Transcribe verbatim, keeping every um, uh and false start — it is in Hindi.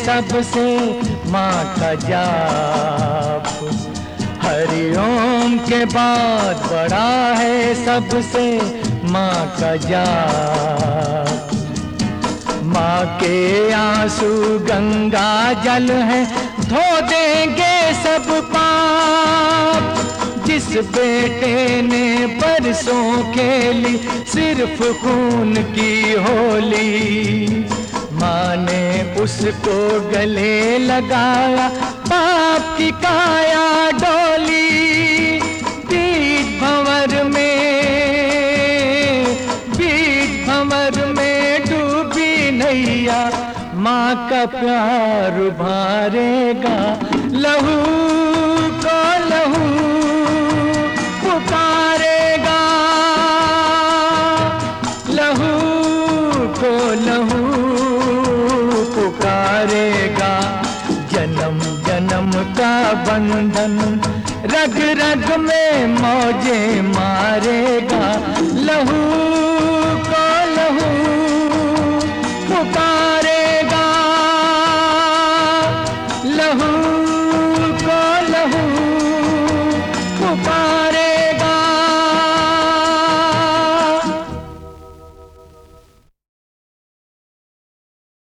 सबसे माँ का जाप। हरिओम के बाद बड़ा है सबसे माँ का जाप। माँ के आंसू गंगा जल है, धो देंगे सब पाप। जिस बेटे ने बरसों खेली सिर्फ खून की होली, माँ ने उसको गले लगाया, पाप की काया डोली। बीज भंवर में बीज भंवर में डूबी नैया, माँ का प्यार उभारेगा। लहू को लहू पुकारेगा, लहू को लहू पुकारेगा। जन्म जन्म का बंधन रग रग में मौजे मारेगा। लहू